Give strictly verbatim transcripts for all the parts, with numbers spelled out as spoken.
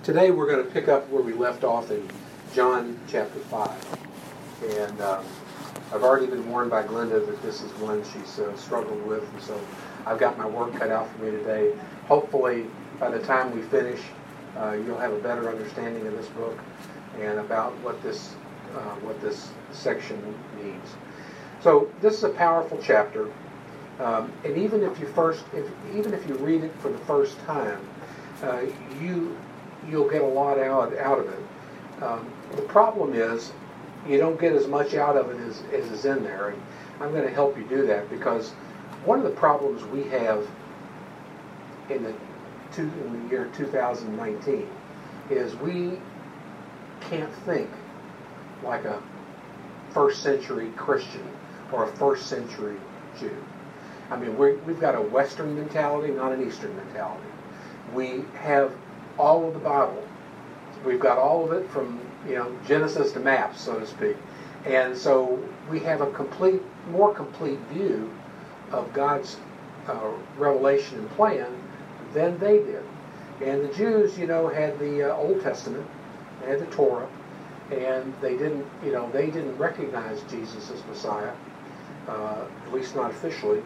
Today we're going to pick up where we left off in John chapter five. And um, I've already been warned by Glenda that this is one she's uh, struggled with, and so I've got my work cut out for me today. Hopefully by the time we finish, uh, you'll have a better understanding of this book and about what this uh, what this section means. So this is a powerful chapter, um, and even if you first, if, even if you read it for the first time, uh, you you'll get a lot out out of it. Um, the problem is you don't get as much out of it as, as is in there, and I'm going to help you do that, because one of the problems we have in the, two, in the year two thousand nineteen is we can't think like a first century Christian or a first century Jew. I mean, we're, we've got a Western mentality, not an Eastern mentality. We have all of the Bible. We've got all of it from, you know, Genesis to maps, so to speak. And so we have a complete, more complete view of God's uh, revelation and plan than they did. And the Jews, you know, had the uh, Old Testament, they had the Torah, and they didn't, you know, they didn't recognize Jesus as Messiah, uh, at least not officially.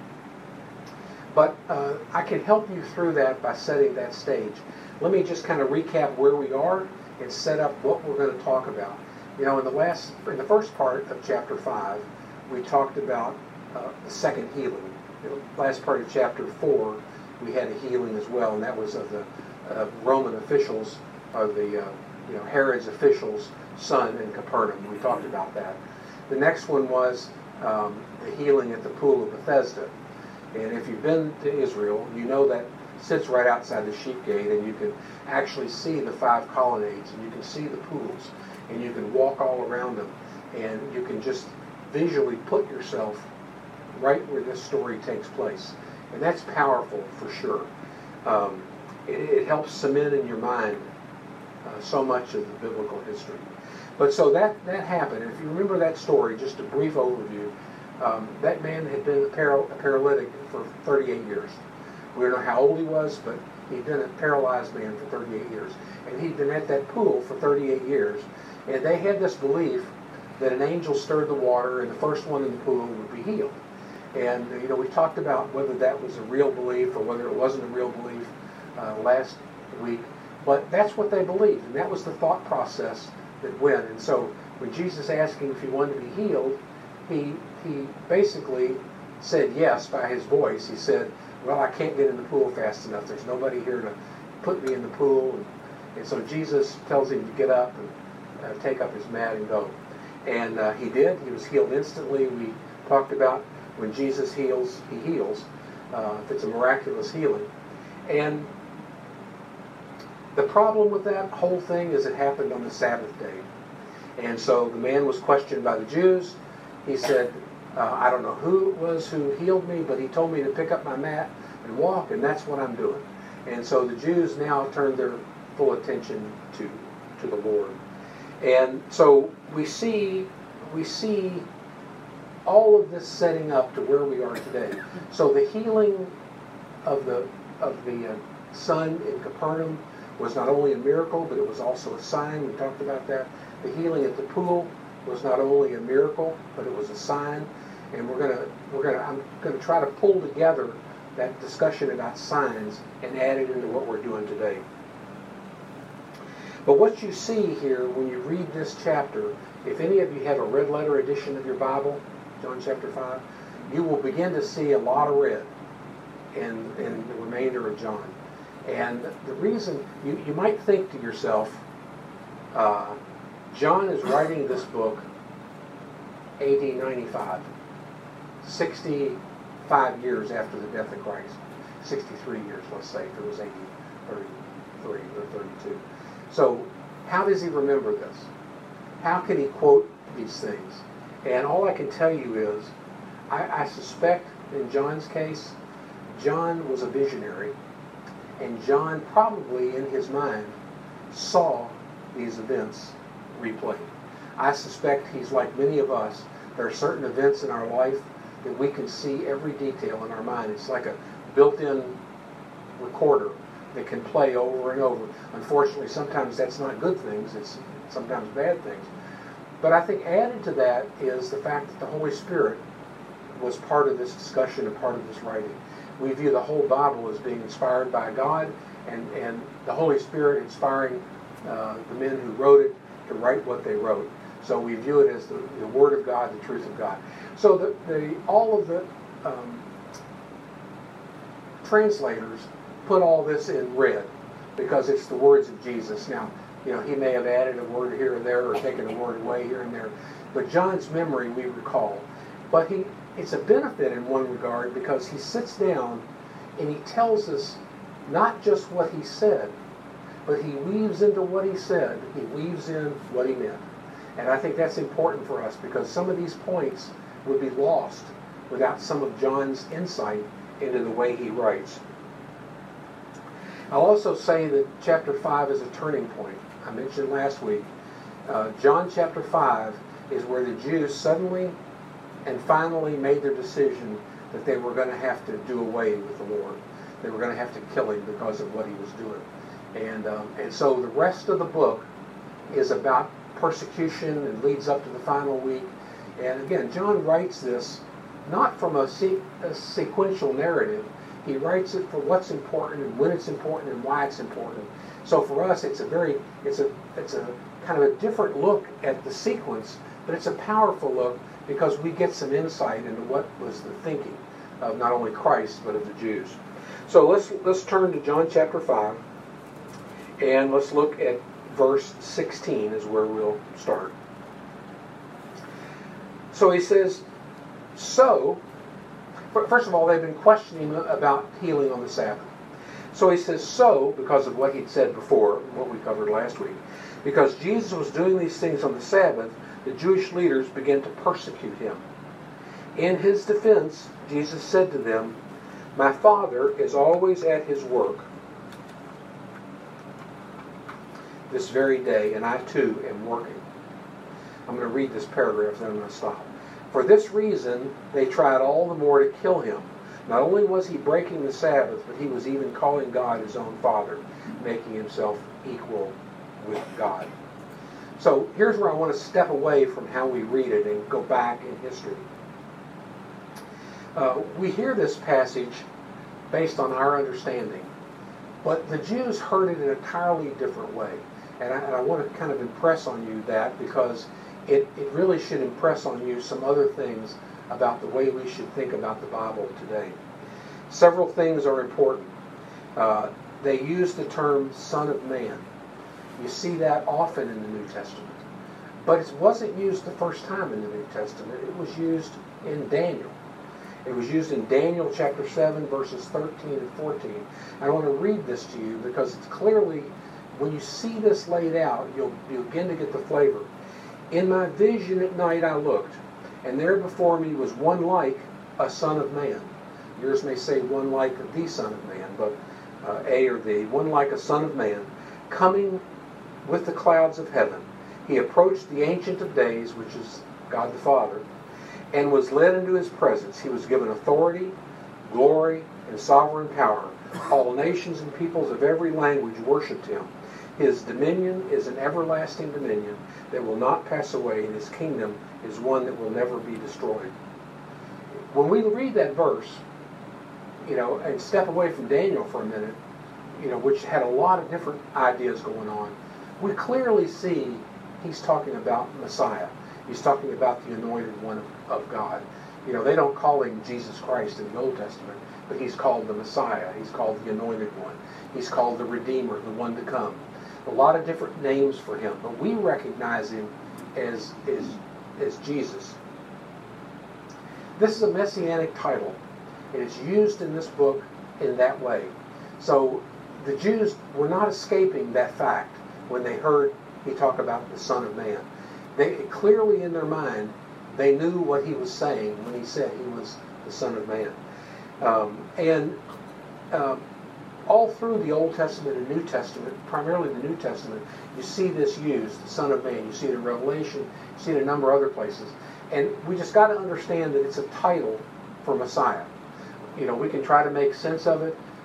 But uh, I can help you through that by setting that stage. Let me just kind of recap where we are and set up what we're going to talk about. You know, in the last, in the first part of chapter five, we talked about uh, the second healing. In the last part of chapter four, we had a healing as well, and that was of the uh, Roman officials, of the uh, you know Herod's officials' son in Capernaum. We talked about that. The next one was um, the healing at the pool of Bethesda. And if you've been to Israel, you know that sits right outside the sheep gate, and you can actually see the five colonnades, and you can see the pools, and you can walk all around them, and you can just visually put yourself right where this story takes place. And that's powerful for sure. Um, it, it helps cement in your mind uh, so much of the biblical history. But so that, that happened. And if you remember that story, just a brief overview, um, that man had been a, para- a paralytic for thirty-eight years. We don't know how old he was, but he'd been a paralyzed man for thirty-eight years. And he'd been at that pool for thirty-eight years. And they had this belief that an angel stirred the water and the first one in the pool would be healed. And, you know, we talked about whether that was a real belief or whether it wasn't a real belief uh, last week. But that's what they believed, and that was the thought process that went. And so when Jesus asked him if he wanted to be healed, he, he basically said yes by his voice. He said, well, I can't get in the pool fast enough. There's nobody here to put me in the pool. And, and so Jesus tells him to get up and uh, take up his mat and go. And uh, he did. He was healed instantly. We talked about when Jesus heals, he heals. Uh, if it's a miraculous healing. And the problem with that whole thing is it happened on the Sabbath day. And so the man was questioned by the Jews. He said, uh, I don't know who it was who healed me, but he told me to pick up my mat and walk, and that's what I'm doing. And so the Jews now turned their full attention to, to the Lord. And so we see, we see all of this setting up to where we are today. So the healing of the, of the uh, son in Capernaum was not only a miracle, but it was also a sign. We talked about that. The healing at the pool was not only a miracle, but it was a sign. And we're gonna, we're gonna, I'm gonna try to pull together that discussion about signs and add it into what we're doing today. But what you see here when you read this chapter, if any of you have a red letter edition of your Bible, John chapter five, you will begin to see a lot of red in, in the remainder of John. And the reason, you, you might think to yourself, uh, John is writing this book A D ninety-five, sixty-five years after the death of Christ. sixty-three years, let's say, if it was A D thirty-three or thirty-two. So how does he remember this? How can he quote these things? And all I can tell you is, I, I suspect in John's case, John was a visionary. And John probably, in his mind, saw these events replayed. I suspect he's like many of us. There are certain events in our life that we can see every detail in our mind. It's like a built-in recorder that can play over and over. Unfortunately, sometimes that's not good things. It's sometimes bad things. But I think added to that is the fact that the Holy Spirit was part of this discussion and part of this writing. We view the whole Bible as being inspired by God, and, and the Holy Spirit inspiring uh, the men who wrote it to write what they wrote. So we view it as the, the Word of God, the truth of God. So the, the all of the um, translators put all this in red because it's the words of Jesus. Now, you know, he may have added a word here or there or taken a word away here and there, but John's memory we recall. But he, it's a benefit in one regard because he sits down and he tells us not just what he said, but he weaves into what he said, he weaves in what he meant. And I think that's important for us because some of these points would be lost without some of John's insight into the way he writes. I'll also say that chapter five is a turning point. I mentioned last week, uh, John chapter five is where the Jews suddenly and finally made their decision that they were going to have to do away with the Lord. They were going to have to kill him because of what he was doing. And, um, and so the rest of the book is about persecution and leads up to the final week. And again, John writes this not from a, se- a sequential narrative. He writes it for what's important and when it's important and why it's important. So for us, it's a very, it's a, it's a kind of a different look at the sequence, but it's a powerful look because we get some insight into what was the thinking of not only Christ but of the Jews. So let's let's turn to John chapter five, and let's look at verse sixteen is where we'll start. So he says, so, first of all, they've been questioning about healing on the Sabbath. So he says, so, because of what he'd said before, what we covered last week, because Jesus was doing these things on the Sabbath, the Jewish leaders began to persecute him. In his defense, Jesus said to them, my Father is always at his work this very day, and I too am working. I'm going to read this paragraph, then I'm going to stop. For this reason, they tried all the more to kill him. Not only was he breaking the Sabbath, but he was even calling God his own Father, making himself equal with God. So here's where I want to step away from how we read it and go back in history. Uh, we hear this passage based on our understanding, but the Jews heard it in an entirely different way. And I, and I want to kind of impress on you that because it, it really should impress on you some other things about the way we should think about the Bible today. Several things are important. Uh, they use the term Son of Man. You see that often in the New Testament. But it wasn't used the first time in the New Testament. It was used in Daniel. It was used in Daniel chapter seven, verses thirteen and fourteen. I want to read this to you because it's clearly, when you see this laid out, you'll, you'll begin to get the flavor. In my vision at night I looked, and there before me was one like a son of man. Yours may say one like the Son of Man, but uh, A or the, one like a son of man, coming with the clouds of heaven. He approached the Ancient of Days, which is God the Father, and was led into his presence. He was given authority, glory, and sovereign power. All nations and peoples of every language worshipped him. His dominion is an everlasting dominion that will not pass away, and his kingdom is one that will never be destroyed. When we read that verse, you know, and step away from Daniel for a minute, you know, which had a lot of different ideas going on, we clearly see he's talking about Messiah. He's talking about the anointed one of, of God. You know, they don't call him Jesus Christ in the Old Testament, but he's called the Messiah. He's called the anointed one. He's called the Redeemer, the one to come. A lot of different names for him, but we recognize him as, as, as Jesus. This is a messianic title, and it's used in this book in that way. So the Jews were not escaping that fact when they heard he talk about the Son of Man. They clearly in their mind, they knew what he was saying when he said he was the Son of Man. Um, and um, all through the Old Testament and New Testament, primarily the New Testament, you see this used, the Son of Man. You see it in Revelation, you see it in a number of other places. And we just got to understand that it's a title for Messiah. You know, we can try to make sense of it,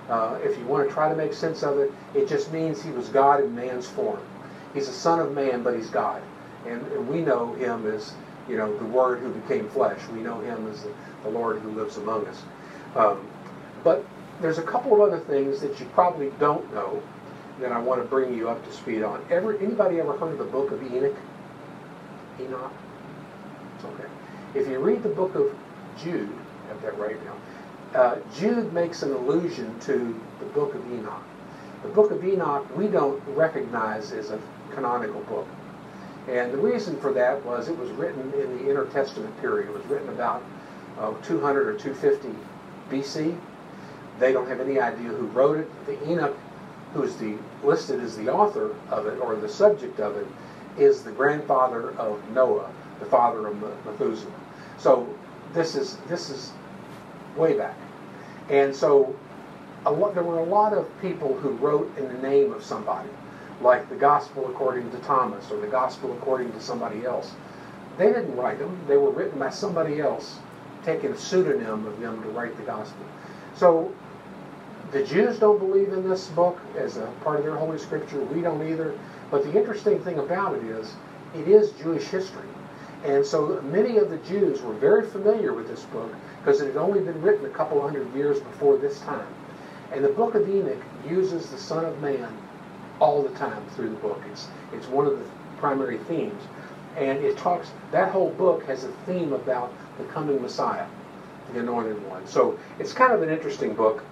Uh, if you want to try to make sense of it, it just means he was God in man's form. He's a son of man, but he's God. And, and we know him as, you know, the Word who became flesh. We know him as the, the Lord who lives among us. Um, but there's a couple of other things that you probably don't know that I want to bring you up to speed on. Ever, anybody ever heard of the book of Enoch? Enoch? Okay. If you read the book of Jude, I have that right now, uh, Jude makes an allusion to the book of Enoch. The book of Enoch we don't recognize as a canonical book. And the reason for that was it was written in the Intertestament period. It was written about uh, two hundred or two fifty B C. They don't have any idea who wrote it. The Enoch, who's the listed as the author of it, or the subject of it, is the grandfather of Noah, the father of Methuselah. So this is this is way back. And so a lot, there were a lot of people who wrote in the name of somebody, like the Gospel according to Thomas, or the Gospel according to somebody else. They didn't write them. They were written by somebody else, taking a pseudonym of them to write the Gospel. So the Jews don't believe in this book as a part of their Holy Scripture. We don't either. But the interesting thing about it is, it is Jewish history. And so many of the Jews were very familiar with this book because it had only been written a couple hundred years before this time. And the book of Enoch uses the Son of Man all the time through the book. It's, it's one of the primary themes. And it talks, that whole book has a theme about the coming Messiah, the Anointed One. So it's kind of an interesting book.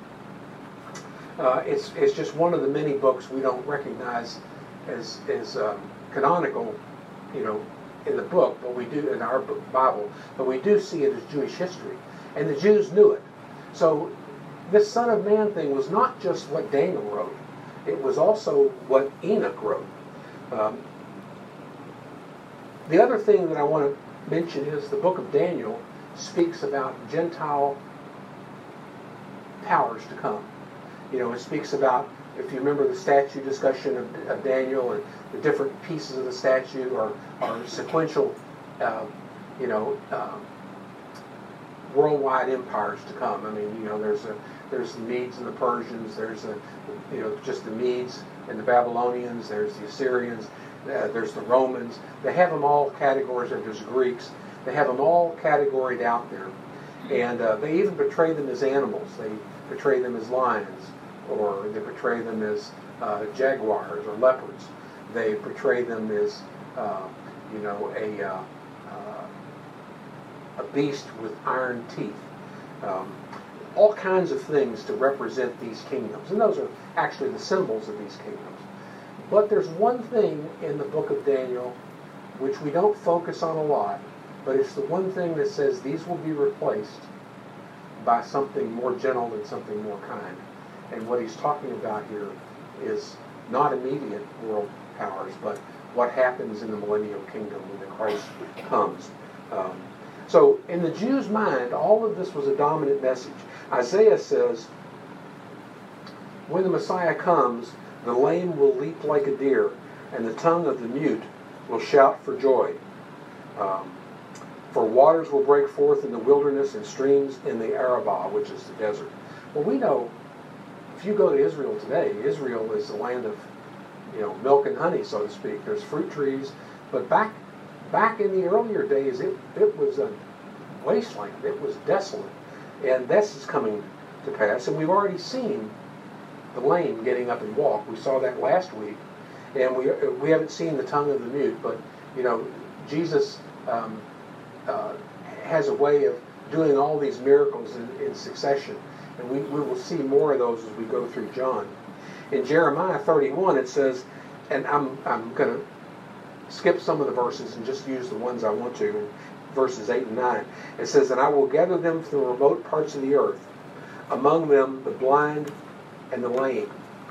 Uh, it's, it's just one of the many books we don't recognize as, as um, canonical, you know, in the book, but we do in our book, Bible, but we do see it as Jewish history. And the Jews knew it. So this Son of Man thing was not just what Daniel wrote. It was also what Enoch wrote. Um, the other thing that I want to mention is the book of Daniel speaks about Gentile powers to come. You know, it speaks about, if you remember the statue discussion of, of Daniel, and the different pieces of the statue are, are sequential, uh, you know, uh, worldwide empires to come. I mean, you know, there's a there's the Medes and the Persians. There's a, you know, just the Medes and the Babylonians. There's the Assyrians. Uh, there's the Romans. They have them all categorized. There's Greeks. They have them all categorized out there, and uh, they even portray them as animals. They portray them as lions, or they portray them as uh, jaguars or leopards. They portray them as, uh, you know, a uh, uh, a beast with iron teeth. Um, all kinds of things to represent these kingdoms. And those are actually the symbols of these kingdoms. But there's one thing in the book of Daniel which we don't focus on a lot, but it's the one thing that says these will be replaced by something more gentle and something more kind. And what he's talking about here is not immediate world powers, but what happens in the millennial kingdom when the Christ comes. Um, so in the Jews' mind, all of this was a dominant message. Isaiah says, when the Messiah comes, the lame will leap like a deer, and the tongue of the mute will shout for joy. Um, for waters will break forth in the wilderness and streams in the Arabah, which is the desert. Well, we know, if you go to Israel today, Israel is the land of, you know, milk and honey, so to speak. There's fruit trees, but back back in the earlier days, it, it was a wasteland. It was desolate. And this is coming to pass, and we've already seen the lame getting up and walk. We saw that last week, and we we haven't seen the tongue of the mute, but, you know, Jesus um, uh, has a way of doing all these miracles in, in succession, and we, we will see more of those as we go through John. In Jeremiah thirty-one, it says, and I'm I'm going to skip some of the verses and just use the ones I want to, in verses eight and nine. It says, and I will gather them from the remote parts of the earth, among them the blind and the lame.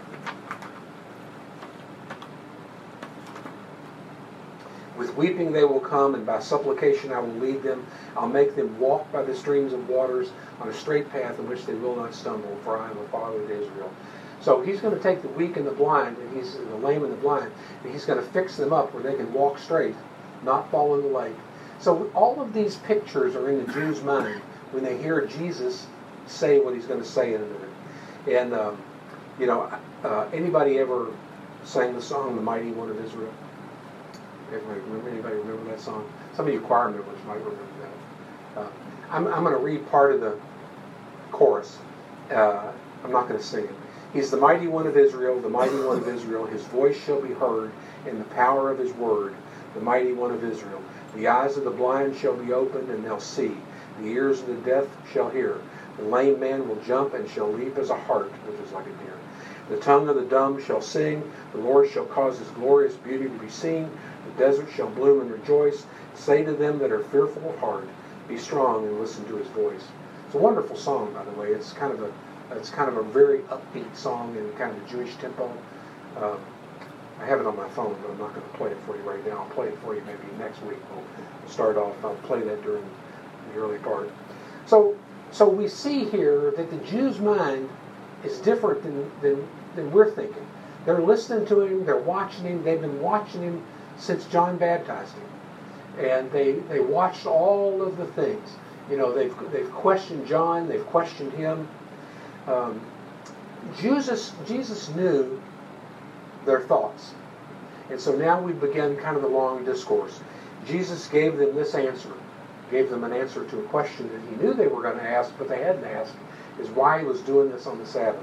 With weeping they will come, and by supplication I will lead them. I'll make them walk by the streams of waters on a straight path in which they will not stumble, for I am a father to Israel. So he's going to take the weak and the blind, and he's the lame and the blind, and he's going to fix them up where they can walk straight, not fall in the lake. So all of these pictures are in the Jews' mind when they hear Jesus say what he's going to say in a minute. And, um, you know, uh, anybody ever sang the song, The Mighty One of Israel? Everybody remember, anybody remember that song? Some of you choir members might remember that. Uh, I'm, I'm going to read part of the chorus. Uh, I'm not going to sing it. He's the mighty one of Israel, the mighty one of Israel. His voice shall be heard in the power of his word, the mighty one of Israel. The eyes of the blind shall be opened, and they'll see. The ears of the deaf shall hear. The lame man will jump and shall leap as a hart, which is like a deer. The tongue of the dumb shall sing. The Lord shall cause his glorious beauty to be seen. The desert shall bloom and rejoice. Say to them that are fearful of heart, be strong and listen to his voice. It's a wonderful song, by the way. It's kind of a it's kind of a very upbeat song in kind of a Jewish tempo. Um, I have it on my phone, but I'm not going to play it for you right now. I'll play it for you maybe next week. We'll start off. I'll play that during the early part. So, so we see here that the Jew's mind is different than, than, than we're thinking. They're listening to him. They're watching him. They've been watching him since John baptized him. And they, they watched all of the things. You know, they've, they've questioned John. They've questioned him. Um, Jesus, Jesus knew their thoughts. And so now we begin kind of the long discourse. Jesus gave them this answer. Gave them an answer to a question that he knew they were going to ask, but they hadn't asked, is why he was doing this on the Sabbath.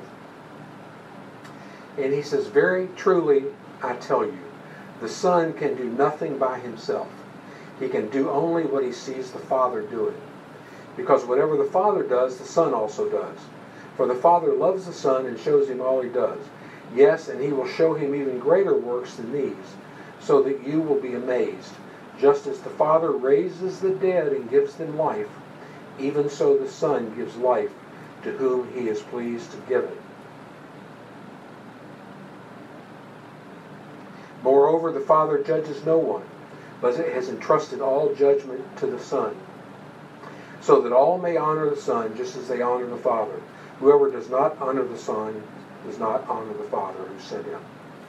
And he says, very truly, I tell you, the Son can do nothing by himself. He can do only what he sees the Father doing. Because whatever the Father does, the Son also does. For the Father loves the Son and shows him all he does. Yes, and he will show him even greater works than these, so that you will be amazed. Just as the Father raises the dead and gives them life, even so the Son gives life to whom he is pleased to give it. Moreover, the Father judges no one, but has entrusted all judgment to the Son, so that all may honor the Son just as they honor the Father. Whoever does not honor the Son does not honor the Father who sent him.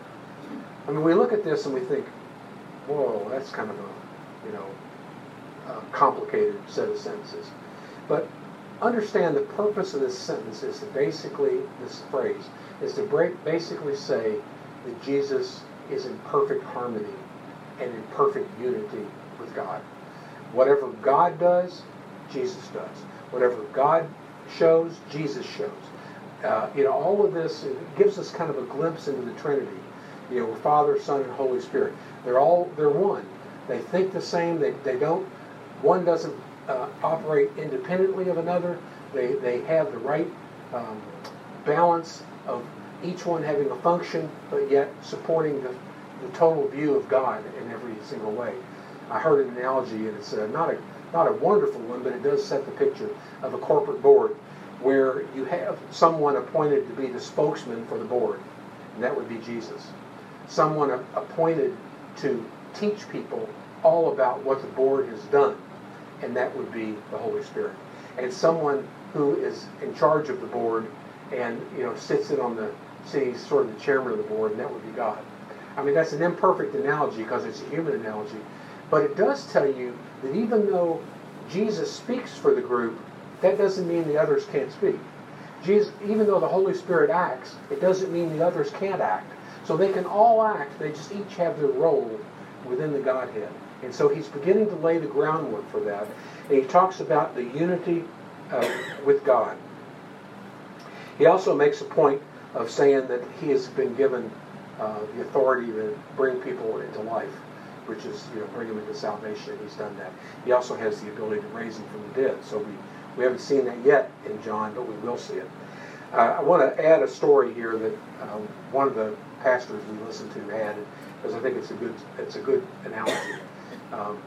I mean, we look at this and we think, whoa, that's kind of a, you know, a complicated set of sentences. But understand the purpose of this sentence is to basically, this phrase, is to break, basically say that Jesus is in perfect harmony and in perfect unity with God. Whatever God does, Jesus does. Whatever God shows, Jesus shows. Uh, you know, all of this gives us kind of a glimpse into the Trinity. You know, Father, Son, and Holy Spirit. They're all, they're one. They think the same. They, they don't, one doesn't uh, operate independently of another. They, they have the right um, balance of each one having a function, but yet supporting the, the total view of God in every single way. I heard an analogy, and it's uh, not a not a wonderful one, but it does set the picture of a corporate board where you have someone appointed to be the spokesman for the board, and that would be Jesus. Someone appointed to teach people all about what the board has done, and that would be the Holy Spirit. And someone who is in charge of the board and, you know, sits in on the, sitting sort of the chairman of the board, and that would be God. I mean, that's an imperfect analogy because it's a human analogy, but it does tell you that even though Jesus speaks for the group, that doesn't mean the others can't speak. Jesus, even though the Holy Spirit acts, it doesn't mean the others can't act. So they can all act, they just each have their role within the Godhead. And so he's beginning to lay the groundwork for that. And he talks about the unity uh, with God. He also makes a point of saying that he has been given uh, the authority to bring people into life, which is, you know, bring them into salvation, and he's done that. He also has the ability to raise them from the dead. So we, we haven't seen that yet in John, but we will see it. Uh, I want to add a story here that um, one of the pastors we listened to had, because I think it's a good it's a good analogy. Um,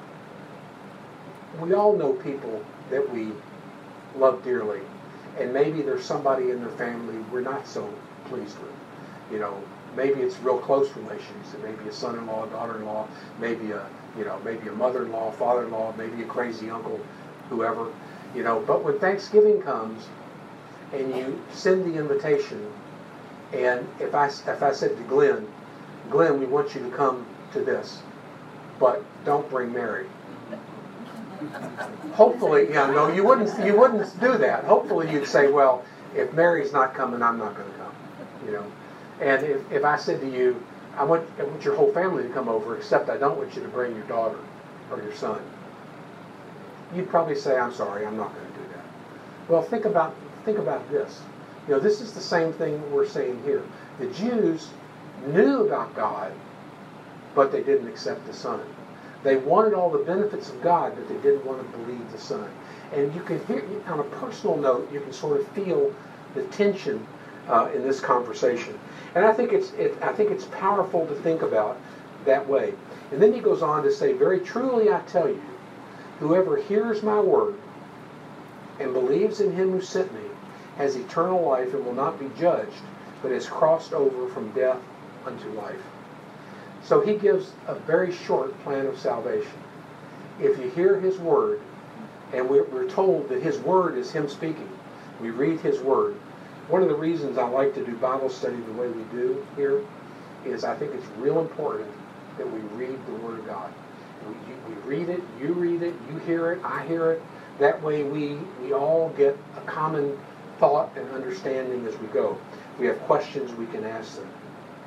we all know people that we love dearly, and maybe there's somebody in their family we're not so pleased with. You know, maybe it's real close relations. It may be a son-in-law, daughter-in-law, maybe a you know maybe a mother-in-law, father-in-law, maybe a crazy uncle, whoever. You know, but when Thanksgiving comes, and you send the invitation, and if I if I said to Glenn, Glenn, we want you to come to this, but don't bring Mary. Hopefully, yeah, no, you wouldn't you wouldn't do that. Hopefully, you'd say, well, if Mary's not coming, I'm not going to come. You know, and if, if I said to you, I want, I want your whole family to come over, except I don't want you to bring your daughter or your son, you'd probably say, I'm sorry, I'm not going to do that. Well, think about think about this. You know, this is the same thing we're saying here. The Jews knew about God, but they didn't accept the Son. They wanted all the benefits of God, but they didn't want to believe the Son. And you can hear, on a personal note, you can sort of feel the tension uh, in this conversation. And I think it's it, I think it's powerful to think about that way. And then he goes on to say, very truly I tell you, whoever hears my word and believes in him who sent me has eternal life and will not be judged, but is crossed over from death unto life. So he gives a very short plan of salvation. If you hear his word, and we're, we're told that his word is him speaking, we read his word. One of the reasons I like to do Bible study the way we do here is I think it's real important that we read the Word of God. We, we read it, you read it, you hear it, I hear it. That way we, we all get a common thought and understanding as we go. If we have questions, we can ask them.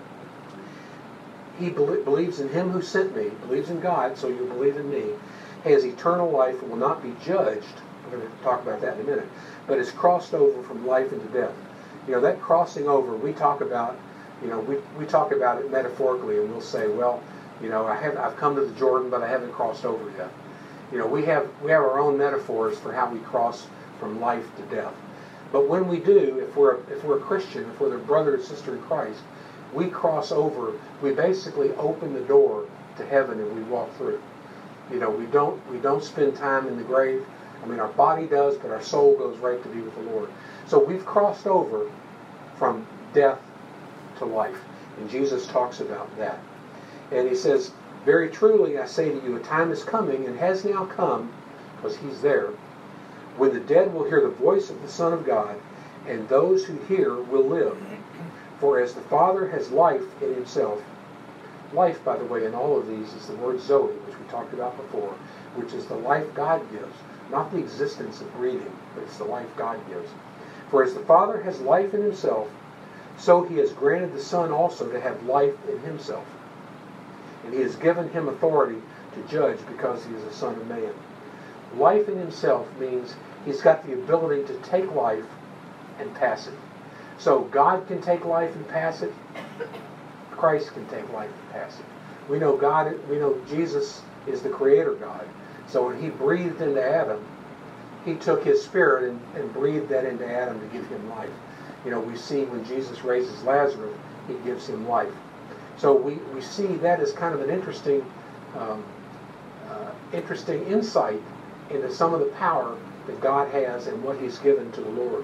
He be- believes in him who sent me, believes in God, so you'll believe in me, has eternal life and will not be judged. We're going to talk about that in a minute. But is crossed over from life into death. You know, that crossing over, we talk about, you know, we, we talk about it metaphorically, and we'll say, well, you know, I have, I've come to the Jordan, but I haven't crossed over yet. You know, we have we have our own metaphors for how we cross from life to death. But when we do, if we're if we're a Christian, if we're a brother or sister in Christ, we cross over. We basically open the door to heaven and we walk through. You know, we don't we don't spend time in the grave. I mean, our body does, but our soul goes right to be with the Lord. So we've crossed over from death to life. And Jesus talks about that. And he says, very truly I say to you, a time is coming and has now come, because he's there, when the dead will hear the voice of the Son of God, and those who hear will live. For as the Father has life in himself, life, by the way, in all of these is the word Zoe, which we talked about before, which is the life God gives. Not the existence of breathing, but it's the life God gives. For as the Father has life in himself, so he has granted the Son also to have life in himself. And he has given him authority to judge because he is a Son of Man. Life in himself means he's got the ability to take life and pass it. So God can take life and pass it. Christ can take life and pass it. We know God, we know Jesus is the Creator God. So when he breathed into Adam, he took his spirit and, and breathed that into Adam to give him life. You know, we see when Jesus raises Lazarus, he gives him life. So we, we see that as kind of an interesting, um, uh, interesting insight into some of the power that God has and what he's given to the Lord.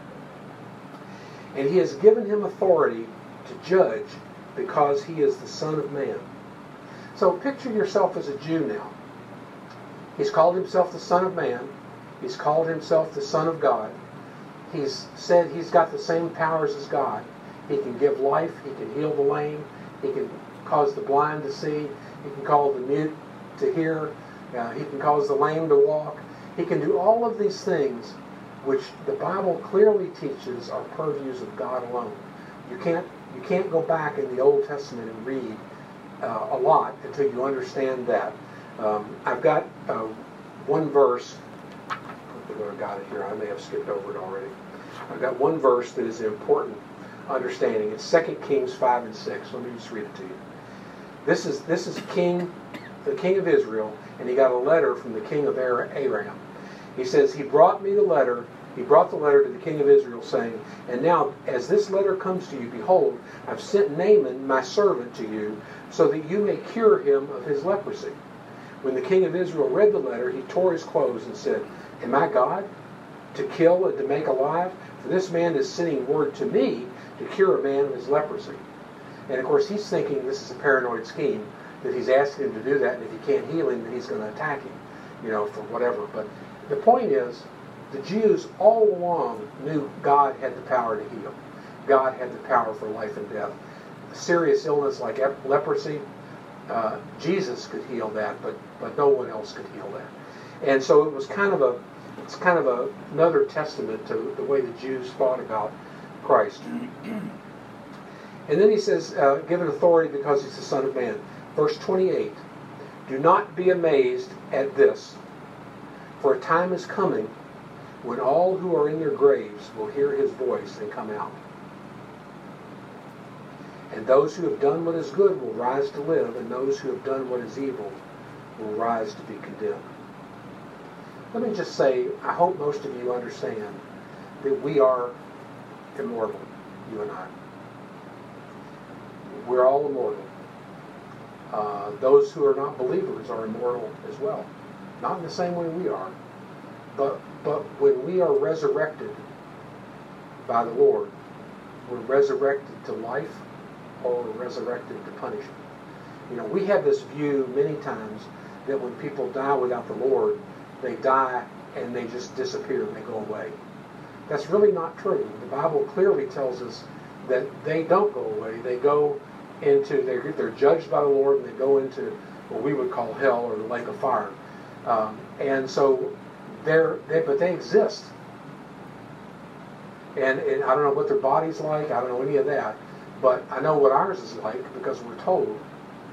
And he has given him authority to judge because he is the Son of Man. So picture yourself as a Jew now. He's called himself the Son of Man. He's called himself the Son of God. He's said he's got the same powers as God. He can give life. He can heal the lame. He can cause the blind to see. He can call the mute to hear. Uh, he can cause the lame to walk. He can do all of these things which the Bible clearly teaches are purviews of God alone. You can't you can't go back in the Old Testament and read uh, a lot until you understand that. Um, I've got uh, one verse. I got it here. I may have skipped over it already. I've got one verse that is an important understanding. It's Second Kings five and six. Let me just read it to you. This is this is King, the king of Israel, and he got a letter from the king of Aram. He says, he brought me the letter. He brought the letter to the king of Israel, saying, and now, as this letter comes to you, behold, I've sent Naaman, my servant, to you, so that you may cure him of his leprosy. When the king of Israel read the letter, he tore his clothes and said, am I God, to kill and to make alive? For this man is sending word to me to cure a man of his leprosy. And of course, he's thinking this is a paranoid scheme, that he's asking him to do that, and if he can't heal him, then he's going to attack him, you know, for whatever. But the point is, the Jews all along knew God had the power to heal. God had the power for life and death. A serious illness like leprosy, uh, Jesus could heal that, but, but no one else could heal that. And so it was kind of a, it's kind of a, another testament to the way the Jews thought about Christ. And then he says, uh, given authority because he's the Son of Man. Verse twenty-eight, do not be amazed at this, for a time is coming when all who are in their graves will hear his voice and come out. And those who have done what is good will rise to live, and those who have done what is evil will rise to be condemned. Let me just say, I hope most of you understand that we are immortal, you and I. We're all immortal. Uh, those who are not believers are immortal as well. Not in the same way we are. But, but when we are resurrected by the Lord, we're resurrected to life or we're resurrected to punishment. You know, we have this view many times that when people die without the Lord, they die and they just disappear and they go away. That's really not true. The Bible clearly tells us that they don't go away. They go into, they're, they're judged by the Lord, and they go into what we would call hell or the lake of fire. Um, and so, they're, they, but they exist. And, and I don't know what their body's like, I don't know any of that, but I know what ours is like because we're told.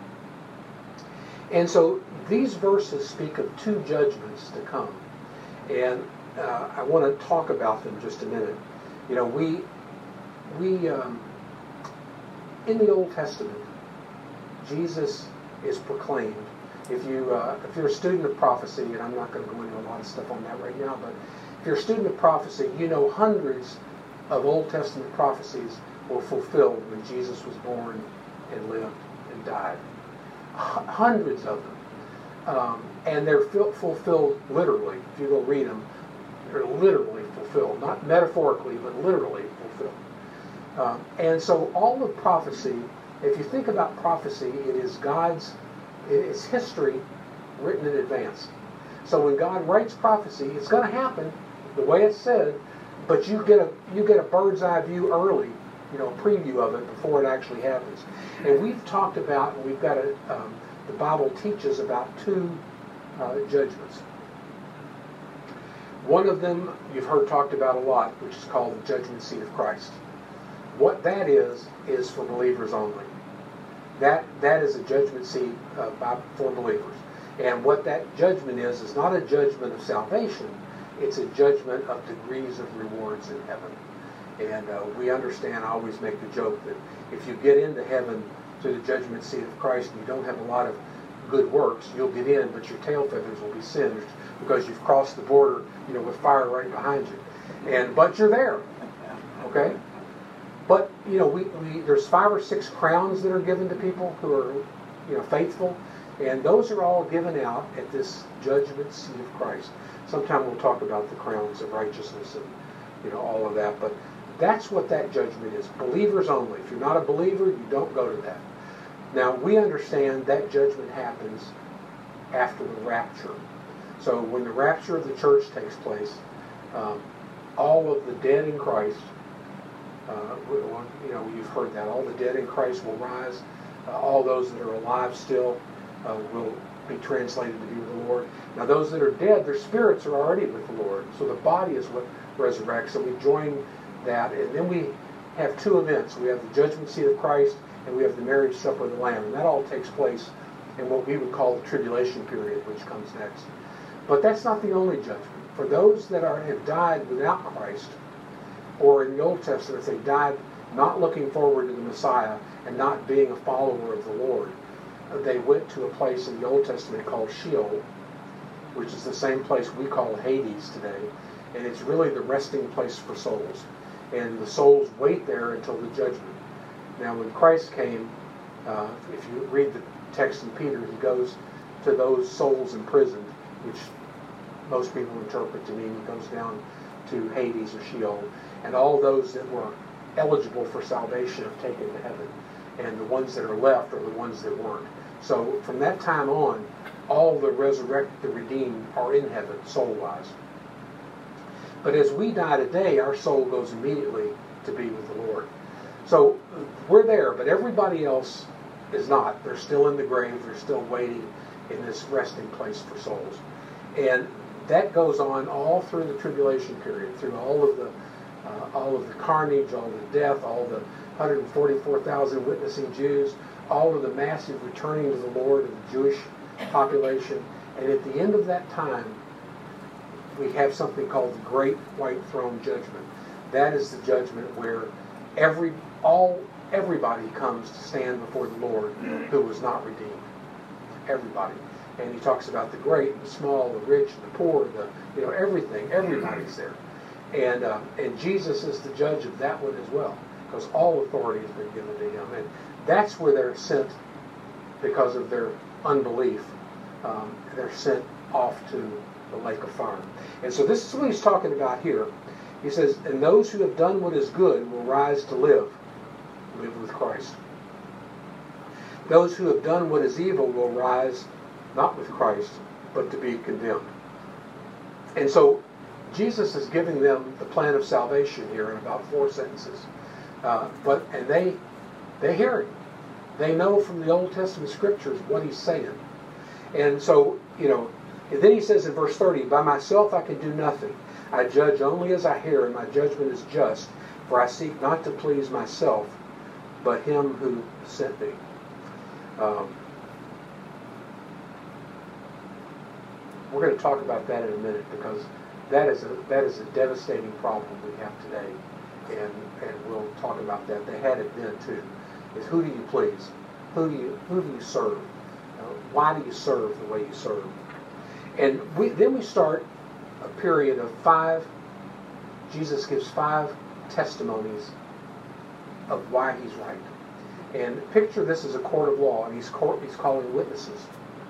And so, these verses speak of two judgments to come. And uh, I want to talk about them just a minute. You know, we, we um, in the Old Testament, Jesus is proclaimed. If, you, uh, if you're a student of prophecy, and I'm not going to go into a lot of stuff on that right now, but if you're a student of prophecy, you know hundreds of Old Testament prophecies were fulfilled when Jesus was born and lived and died. H- hundreds of them. Um, and they're fil- fulfilled literally. If you go read them, they're literally fulfilled. Not metaphorically, but literally fulfilled. Um, and so all of prophecy, if you think about prophecy, it is God's, it's history written in advance. So when God writes prophecy, it's going to happen the way it's said, but you get a you get a bird's eye view early, you know, a preview of it before it actually happens. And we've talked about, and we've got a, um, the Bible teaches about two uh, judgments. One of them you've heard talked about a lot, which is called the judgment seat of Christ. What that is, is for believers only. That that is a judgment seat uh, by, for believers. And what that judgment is, is not a judgment of salvation. It's a judgment of degrees of rewards in heaven. And uh, we understand, I always make the joke that if you get into heaven to the judgment seat of Christ and you don't have a lot of good works, you'll get in, but your tail feathers will be singed because you've crossed the border, you know, with fire right behind you. And but you're there, okay? But you know, we, we there's five or six crowns that are given to people who are, you know, faithful, and those are all given out at this judgment seat of Christ. Sometime we'll talk about the crowns of righteousness and, you know, all of that, but that's what that judgment is. Believers only. If you're not a believer, you don't go to that. Now, we understand that judgment happens after the rapture. So when the rapture of the church takes place, um, all of the dead in Christ, uh, you know, you've heard that, all the dead in Christ will rise. Uh, all those that are alive still uh, will be translated to be with the Lord. Now, those that are dead, their spirits are already with the Lord. So the body is what resurrects. So we join that, and then we have two events. We have the judgment seat of Christ, and we have the marriage supper of the Lamb. And that all takes place in what we would call the tribulation period, which comes next. But that's not the only judgment. For those that are have died without Christ, or in the Old Testament, if they died not looking forward to the Messiah and not being a follower of the Lord, they went to a place in the Old Testament called Sheol, which is the same place we call Hades today. And it's really the resting place for souls. And the souls wait there until the judgment. Now, when Christ came, uh, if you read the text in Peter, he goes to those souls imprisoned, which most people interpret to mean he goes down to Hades or Sheol. And all those that were eligible for salvation have taken to heaven. And the ones that are left are the ones that weren't. So from that time on, all the resurrected, the redeemed are in heaven, soul-wise. But as we die today, our soul goes immediately to be with the Lord. So we're there, but everybody else is not. They're still in the grave. They're still waiting in this resting place for souls. And that goes on all through the tribulation period, through all of the uh, all of the carnage, all the death, all the one hundred forty-four thousand witnessing Jews, all of the massive returning to the Lord of the Jewish population. And at the end of that time, we have something called the Great White Throne Judgment. That is the judgment where every all everybody comes to stand before the Lord who was not redeemed. Everybody. And he talks about the great and the small, the rich and the poor, the you know everything. Everybody's there. And uh, and Jesus is the judge of that one as well, because all authority has been given to him. And that's where they're sent because of their unbelief. Um, they're sent off to the lake of fire. And so this is what he's talking about here. He says, and those who have done what is good will rise to live, live with Christ. Those who have done what is evil will rise not with Christ, but to be condemned. And so Jesus is giving them the plan of salvation here in about four sentences. Uh, but and they they hear it. They know from the Old Testament scriptures what he's saying. And so, you know, and then he says in verse thirty, by myself I can do nothing. I judge only as I hear, and my judgment is just, for I seek not to please myself, but him who sent me. Um, we're going to talk about that in a minute, because that is a that is a devastating problem we have today, and and we'll talk about that. They had it then too. Is who do you please? Who do you who do you serve? Uh, why do you serve the way you serve? And we, then we start a period of five. Jesus gives five testimonies of why he's right. And picture this as a court of law, and he's court, he's calling witnesses.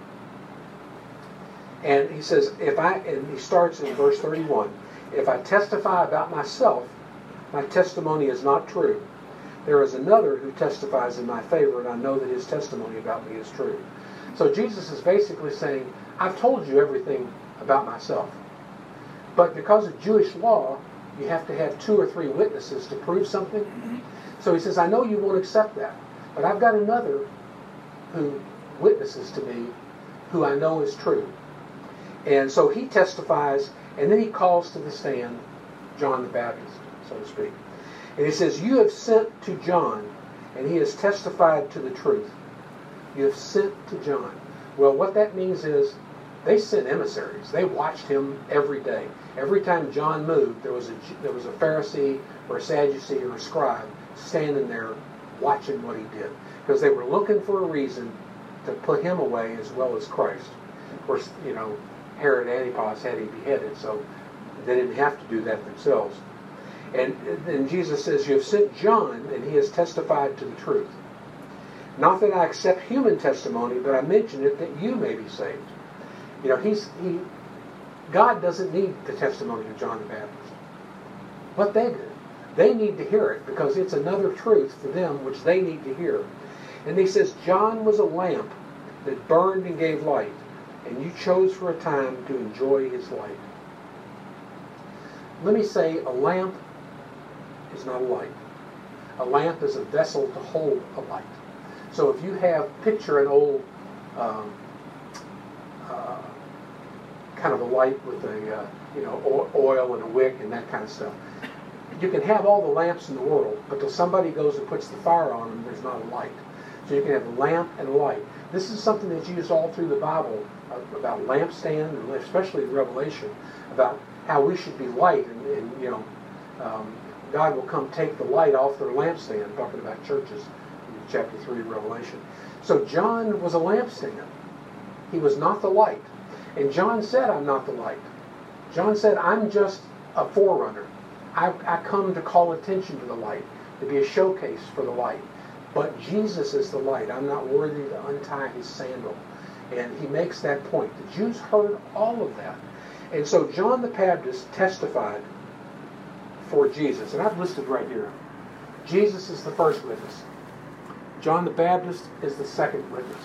And he says, if I, and he starts in verse thirty-one, if I testify about myself, my testimony is not true. There is another who testifies in my favor, and I know that his testimony about me is true. So Jesus is basically saying, I've told you everything about myself. But because of Jewish law, you have to have two or three witnesses to prove something. So he says, I know you won't accept that, but I've got another who witnesses to me who I know is true. And so he testifies, and then he calls to the stand John the Baptist, so to speak. And he says, you have sent to John, and he has testified to the truth. You have sent to John. Well, what that means is they sent emissaries. They watched him every day. Every time John moved, there was a, there was a Pharisee or a Sadducee or a scribe standing there watching what he did. Because they were looking for a reason to put him away as well as Christ. Of course, you know, Herod Antipas had him beheaded, so they didn't have to do that themselves. And then Jesus says, you have sent John, and he has testified to the truth. Not that I accept human testimony, but I mention it that you may be saved. You know, he's he. God doesn't need the testimony of John the Baptist. What they did. They need to hear it, because it's another truth for them which they need to hear. And he says, John was a lamp that burned and gave light, and you chose for a time to enjoy his light. Let me say, a lamp is not a light. A lamp is a vessel to hold a light. So if you have, picture an old um, uh, kind of a light with a, uh, you know, oil and a wick and that kind of stuff. You can have all the lamps in the world, but till somebody goes and puts the fire on them, there's not a light. So you can have a lamp and a light. This is something that's used all through the Bible uh, about lampstand, and especially in Revelation, about how we should be light, and, and you know, um, God will come take the light off their lampstand, talking about churches in chapter three of Revelation. So John was a lampstand. He was not the light. And John said, I'm not the light. John said, I'm just a forerunner. I, I come to call attention to the light, to be a showcase for the light. But Jesus is the light. I'm not worthy to untie his sandal. And he makes that point. The Jews heard all of that. And so John the Baptist testified for Jesus. And I've listed right here. Jesus is the first witness. John the Baptist is the second witness.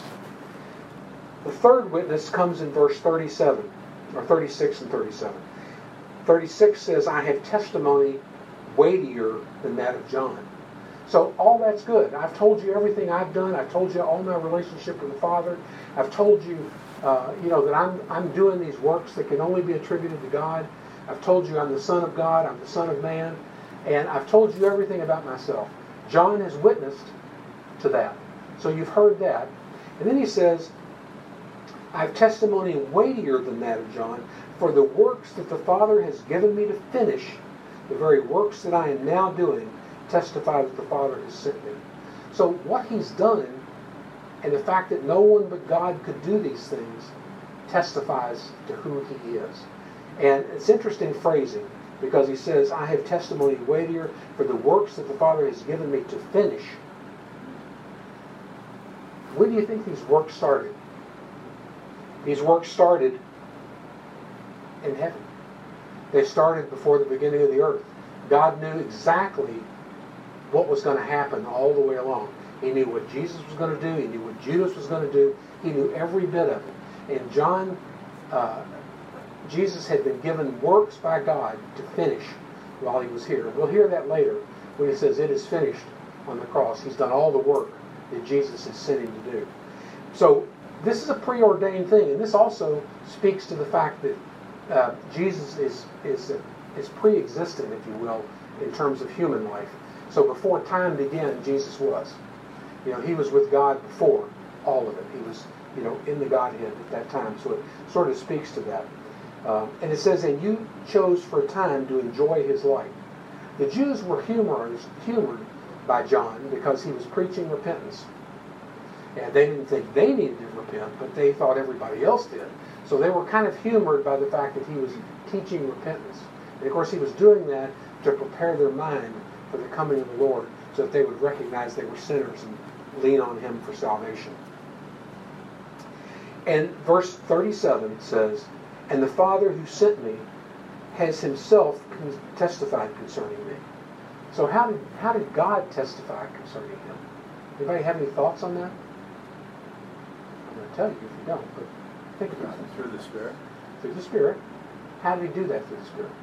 The third witness comes in verse thirty-seven, or thirty-six and thirty-seven. thirty-six says, I have testimony weightier than that of John. So all that's good. I've told you everything I've done. I've told you all my relationship with the Father. I've told you, uh, you know, that I'm I'm doing these works that can only be attributed to God. I've told you I'm the Son of God. I'm the Son of Man, and I've told you everything about myself. John has witnessed to that. So you've heard that, and then he says, I have testimony weightier than that of John, for the works that the Father has given me to finish, the very works that I am now doing, testify that the Father has sent me. So what he's done, and the fact that no one but God could do these things, testifies to who he is. And it's interesting phrasing, because he says, I have testimony weightier for the works that the Father has given me to finish. When do you think these works started? These works started in heaven. They started before the beginning of the earth. God knew exactly what was going to happen all the way along. He knew what Jesus was going to do. He knew what Judas was going to do. He knew every bit of it. And John, uh, Jesus had been given works by God to finish while he was here. We'll hear that later when he says it is finished on the cross. He's done all the work that Jesus has sent him to do. So this is a preordained thing, and this also speaks to the fact that uh, Jesus is is is pre-existent, if you will, in terms of human life. So before time began, Jesus was. You know, he was with God before all of it. He was, you know, in the Godhead at that time. So it sort of speaks to that. Um, and it says, and you chose for a time to enjoy his light. The Jews were humored, humored by John because he was preaching repentance. And they didn't think they needed to repent, but they thought everybody else did. So they were kind of humored by the fact that he was teaching repentance. And of course he was doing that to prepare their mind for the coming of the Lord, so that they would recognize they were sinners and lean on him for salvation. And verse thirty-seven says, and the Father who sent me has himself testified concerning me. So how did, how did God testify concerning him? Anybody have any thoughts on that? I'm going to tell you if you don't, but think about it. Through the Spirit. Through the Spirit. How did he do that through the Spirit?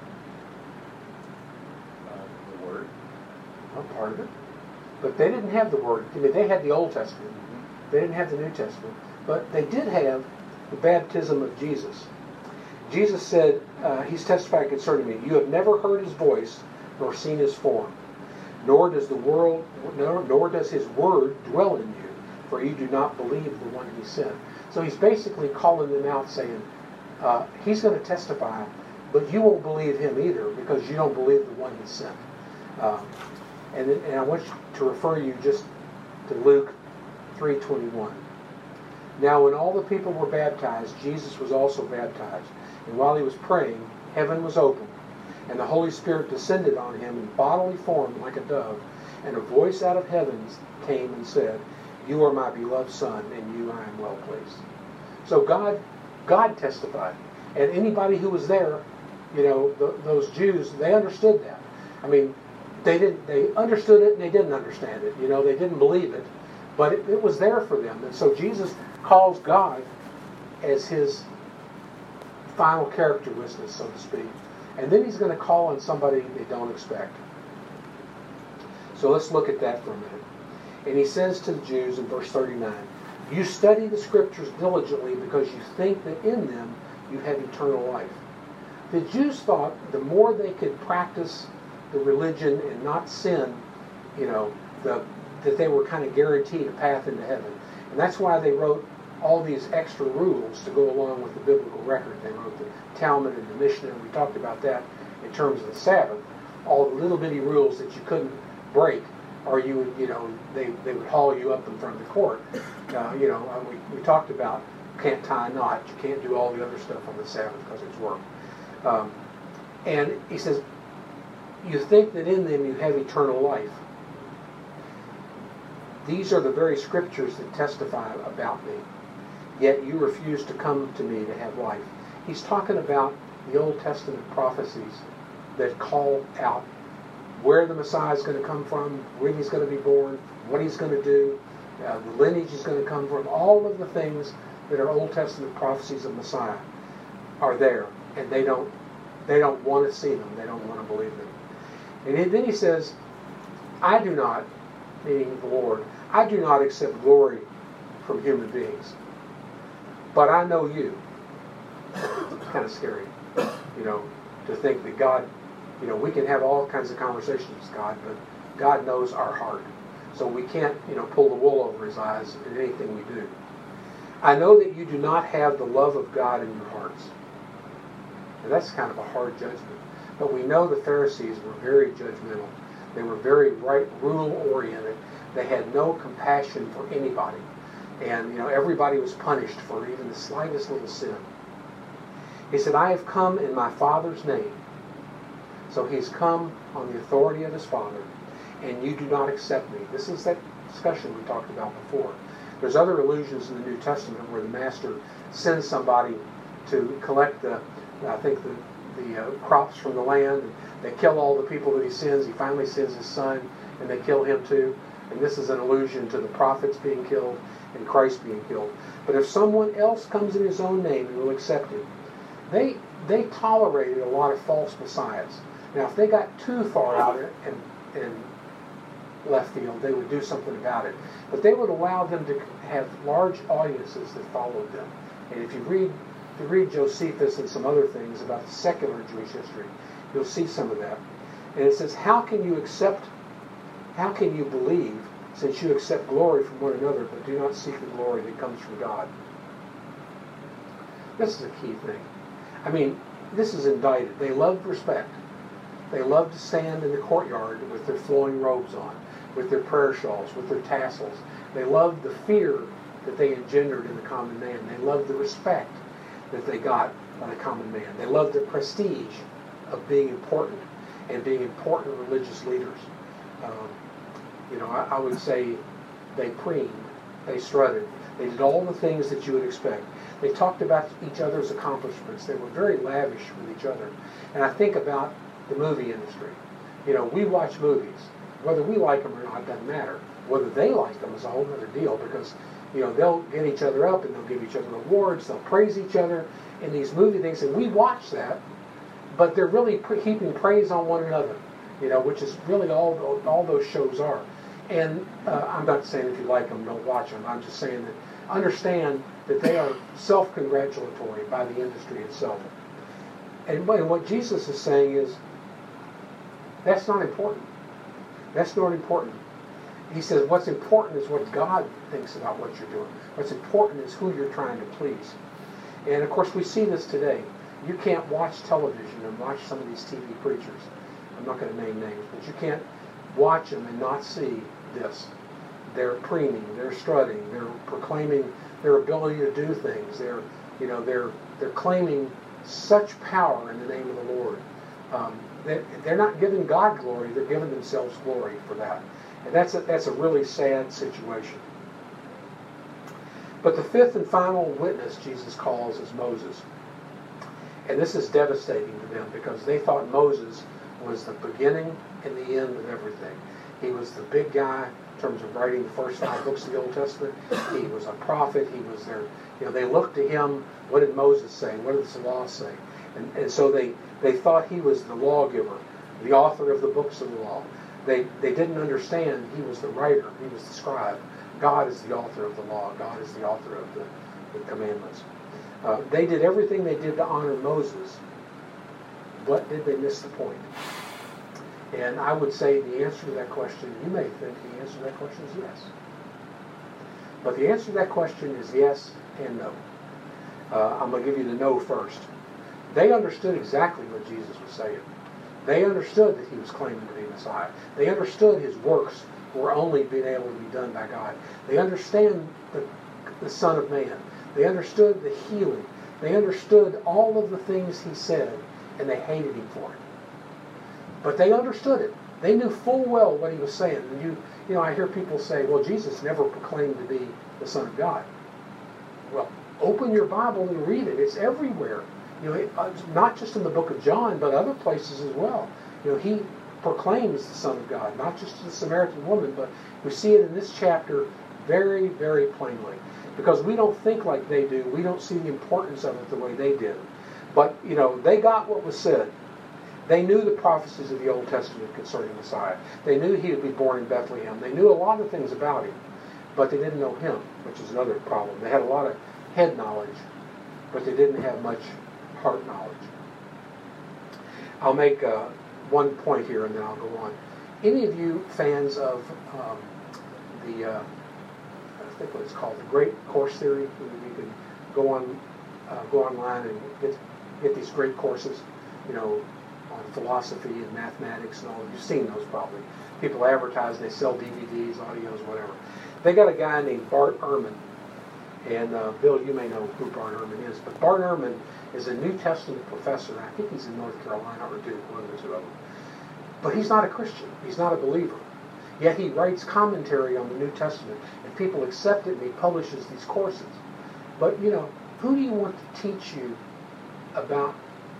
Uh, the Word. Well, part of it. But they didn't have the Word. I mean, they had the Old Testament. They didn't have the New Testament. But they did have the baptism of Jesus. Jesus said, uh, he's testified concerning me, you have never heard his voice, nor seen his form. Nor does the world, nor, nor does his word dwell in you, for you do not believe the one he sent. So he's basically calling them out, saying, uh, he's going to testify, but you won't believe him either, because you don't believe the one he sent. Um, and, and I want to refer you just to Luke three twenty-one. Now when all the people were baptized, Jesus was also baptized. And while he was praying, heaven was opened, and the Holy Spirit descended on him in bodily form like a dove, and a voice out of heavens came and said, you are my beloved Son, and you I am well pleased. So God, God testified. And anybody who was there, you know, the, those Jews, they understood that. I mean, they didn't. They understood it and they didn't understand it. You know, they didn't believe it, but it, it was there for them. And so Jesus calls God as his final character witness, so to speak. And then he's going to call on somebody they don't expect. So let's look at that for a minute. And he says to the Jews in verse thirty-nine, you study the Scriptures diligently because you think that in them you have eternal life. The Jews thought the more they could practice the religion and not sin, you know, the, that they were kind of guaranteed a path into heaven. And that's why they wrote all these extra rules to go along with the biblical record. They wrote the Talmud and the Mishnah, and we talked about that in terms of the Sabbath. All the little bitty rules that you couldn't break, or you would, you know, they, they would haul you up in front of the court. Uh, you know, uh, we, we talked about can't tie a knot, you can't do all the other stuff on the Sabbath because it's work. Um, and he says, you think that in them you have eternal life. These are the very Scriptures that testify about me. Yet you refuse to come to me to have life. He's talking about the Old Testament prophecies that call out where the Messiah is going to come from, when he's going to be born, what he's going to do, uh, the lineage he's going to come from. All of the things that are Old Testament prophecies of Messiah are there, and they don't they don't want to see them. They don't want to believe them. And then he says, I do not meaning the Lord, I do not accept glory from human beings. But I know you. It's kind of scary, you know, to think that God, you know, we can have all kinds of conversations with God, but God knows our heart. So we can't, you know, pull the wool over his eyes in anything we do. I know that you do not have the love of God in your hearts. And that's kind of a hard judgment. But we know the Pharisees were very judgmental. They were very right, rule-oriented. They had no compassion for anybody. And, you know, everybody was punished for even the slightest little sin. He said, I have come in my Father's name. So he's come on the authority of his Father, and you do not accept me. This is that discussion we talked about before. There's other allusions in the New Testament where the Master sends somebody to collect the, I think, the, the uh, crops from the land. And they kill all the people that he sends. He finally sends his son, and they kill him too. And this is an allusion to the prophets being killed and Christ being killed. But if someone else comes in his own name and will accept him, they they tolerated a lot of false messiahs. Now, if they got too far out and, and left field, they would do something about it. But they would allow them to have large audiences that followed them. And if you read if you read Josephus and some other things about the secular Jewish history, you'll see some of that. And it says, how can you accept, how can you believe, since you accept glory from one another, but do not seek the glory that comes from God? This is a key thing. I mean, this is indicted. They loved respect. They loved to stand in the courtyard with their flowing robes on, with their prayer shawls, with their tassels. They loved the fear that they engendered in the common man. They loved the respect that they got by the common man. They loved the prestige of being important and being important religious leaders. Um, you know, I, I would say they preened, they strutted, they did all the things that you would expect. They talked about each other's accomplishments. They were very lavish with each other. And I think about the movie industry. You know, we watch movies. Whether we like them or not doesn't matter. Whether they like them is a whole other deal, because, you know, they'll get each other up and they'll give each other awards. They'll praise each other in these movie things, and we watch that, but they're really heaping praise on one another, you know, which is really all all those shows are. And uh, I'm not saying if you like them, don't watch them. I'm just saying that understand that they are self-congratulatory by the industry itself. And what Jesus is saying is, that's not important. That's not important. He says what's important is what God thinks about what you're doing. What's important is who you're trying to please. And of course we see this today. You can't watch television and watch some of these T V preachers. I'm not going to name names, but you can't watch them and not see this. They're preening, they're strutting, they're proclaiming their ability to do things. They're, you know, they're they're claiming such power in the name of the Lord. Um, they, they're not giving God glory; they're giving themselves glory for that, and that's a, that's a really sad situation. But the fifth and final witness Jesus calls is Moses, and this is devastating to them because they thought Moses was the beginning and the end of everything. He was the big guy in terms of writing the first five books of the Old Testament. He was a prophet. He was their, you know, they looked to him. What did Moses say? What did the law say? And, and so they, they thought he was the lawgiver, the author of the books of the law. They, they didn't understand he was the writer. He was the scribe. God is the author of the law. God is the author of the, the commandments. Uh, they did everything they did to honor Moses, but did they miss the point? And I would say the answer to that question, you may think the answer to that question is yes. But the answer to that question is yes and no. Uh, I'm going to give you the no first. They understood exactly what Jesus was saying. They understood that he was claiming to be Messiah. They understood his works were only being able to be done by God. They understand the, the Son of Man. They understood the healing. They understood all of the things he said, and they hated him for it. But they understood it. They knew full well what he was saying. And you, you know, I hear people say, well, Jesus never proclaimed to be the Son of God. Well, open your Bible and read it. It's everywhere. You know, it, uh, not just in the book of John, but other places as well. You know, he proclaims the Son of God, not just to the Samaritan woman, but we see it in this chapter very, very plainly. Because we don't think like they do. We don't see the importance of it the way they did. But, you know, they got what was said. They knew the prophecies of the Old Testament concerning Messiah. They knew he would be born in Bethlehem. They knew a lot of things about him, but they didn't know him, which is another problem. They had a lot of head knowledge, but they didn't have much heart knowledge. I'll make uh, one point here and then I'll go on. Any of you fans of um, the, uh, I think what it's called, the Great Course Theory? You can go on, uh, go online and get get these great courses, you know, on philosophy and mathematics and all. You've seen those probably. People advertise and they sell D V Ds, audios, whatever. They got a guy named Bart Ehrman, and uh, Bill, you may know who Bart Ehrman is, but Bart Ehrman is a New Testament professor. I think he's in North Carolina or Duke, one of the two of them. But he's not a Christian. He's not a believer. Yet he writes commentary on the New Testament, and people accept it, and he publishes these courses. But, you know, who do you want to teach you about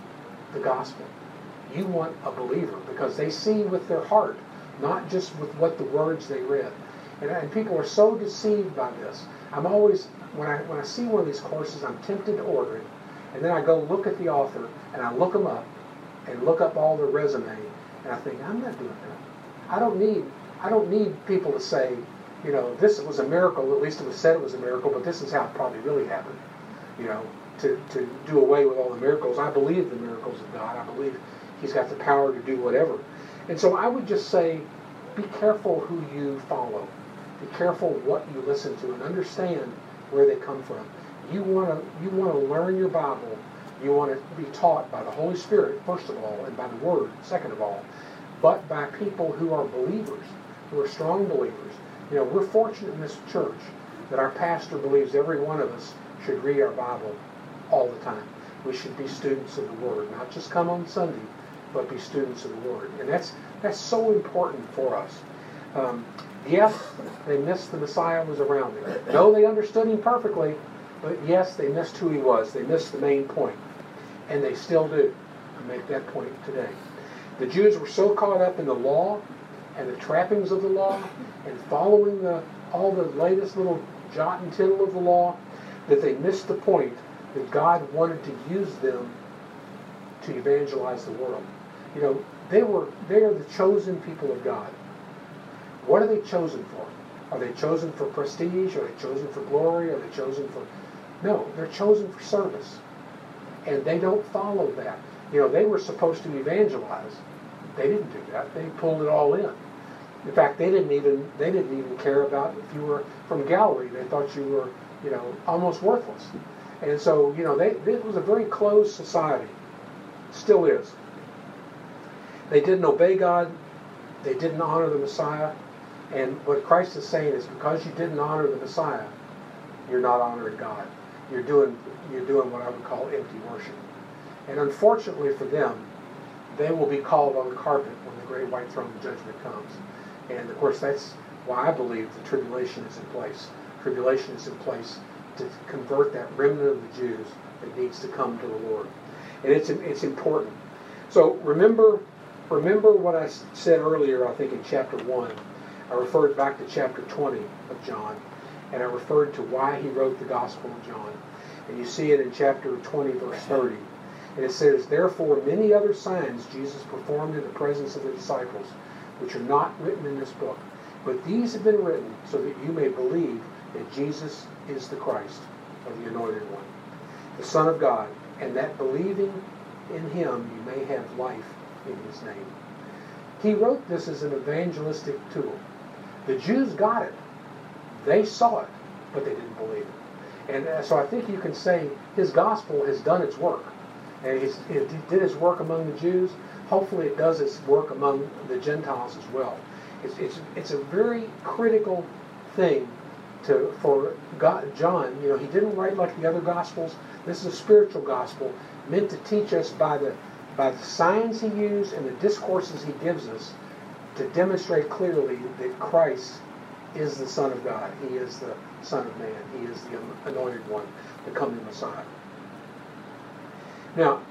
the gospel? You want a believer, because they see with their heart, not just with what the words they read. And, and people are so deceived by this. I'm always, when I when I see one of these courses, I'm tempted to order it, and then I go look at the author, and I look them up, and look up all their resume, and I think, I'm not doing that. I don't need I don't need people to say, you know, this was a miracle, at least it was said it was a miracle, but this is how it probably really happened. You know, to, to do away with all the miracles. I believe the miracles of God. I believe he's got the power to do whatever. And so I would just say, be careful who you follow. Be careful what you listen to, and understand where they come from. You want to you want to learn your Bible. You want to be taught by the Holy Spirit, first of all, and by the Word, second of all, but by people who are believers, who are strong believers. You know, we're fortunate in this church that our pastor believes every one of us should read our Bible all the time. We should be students of the Word, not just come on Sunday, but be students of the Word. And that's that's so important for us. Um, yes, they missed the Messiah was around them. No, they understood him perfectly, but yes, they missed who he was. They missed the main point. And they still do. I make that point today. The Jews were so caught up in the law and the trappings of the law and following the, all the latest little jot and tittle of the law that they missed the point that God wanted to use them to evangelize the world. You know, they were they are the chosen people of God. What are they chosen for? Are they chosen for prestige? Are they chosen for glory? Are they chosen for... No, they're chosen for service. And they don't follow that. You know, they were supposed to evangelize. They didn't do that. They pulled it all in. In fact, they didn't even they didn't even care about if you were from Galilee. They thought you were, you know, almost worthless. And so, you know, they it was a very closed society. Still is. They didn't obey God. They didn't honor the Messiah. And what Christ is saying is, because you didn't honor the Messiah, you're not honoring God. You're doing you're doing what I would call empty worship. And unfortunately for them, they will be called on the carpet when the great white throne of judgment comes. And of course, that's why I believe the tribulation is in place. Tribulation is in place to convert that remnant of the Jews that needs to come to the Lord. And it's it's important. So remember, remember what I said earlier, I think in chapter one. I referred back to chapter twenty of John, and I referred to why he wrote the Gospel of John. And you see it in chapter twenty, verse thirty. And it says, "Therefore many other signs Jesus performed in the presence of the disciples, which are not written in this book. But these have been written so that you may believe that Jesus is the Christ, or the Anointed One, the Son of God, and that believing in him you may have life in his name." He wrote this as an evangelistic tool. The Jews got it. They saw it, but they didn't believe it. And so I think you can say his gospel has done its work. And he's, it did his work among the Jews. Hopefully it does its work among the Gentiles as well. It's, it's, it's a very critical thing to for God, John. You know, he didn't write like the other gospels. This is a spiritual gospel meant to teach us by the by the signs he used and the discourses he gives us to demonstrate clearly that Christ is the Son of God. He is the Son of Man. He is the Anointed One, the coming Messiah. Now,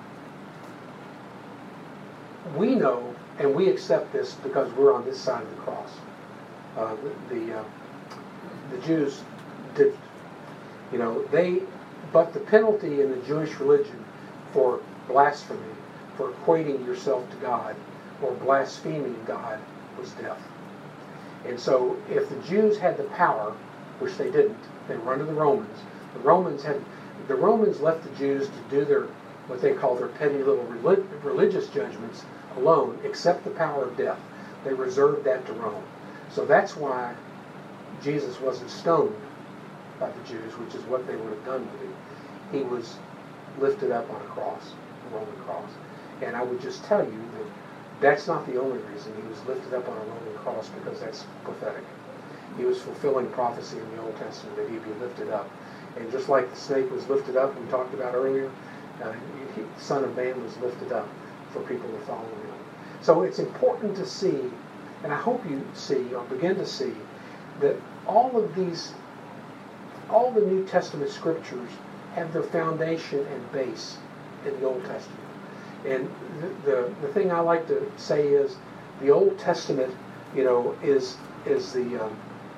we know, and we accept this because we're on this side of the cross. Uh, the the, uh, the Jews did, you know, they, but the penalty in the Jewish religion for blasphemy for equating yourself to God or blaspheming God was death. And so if the Jews had the power, which they didn't, they were under the Romans. The Romans had the Romans left the Jews to do their what they call their petty little religious judgments alone, except the power of death. They reserved that to Rome. So that's why Jesus wasn't stoned by the Jews, which is what they would have done with him. He was lifted up on a cross, a Roman cross. And I would just tell you that that's not the only reason he was lifted up on a Roman cross, because that's prophetic. He was fulfilling prophecy in the Old Testament that he'd be lifted up. And just like the snake was lifted up, we talked about earlier, uh, he, the Son of Man was lifted up for people to follow him. So it's important to see, and I hope you see or begin to see, that all of these, all the New Testament scriptures have their foundation and base in the Old Testament. And the, the, the thing I like to say is the Old Testament, you know, is is the um,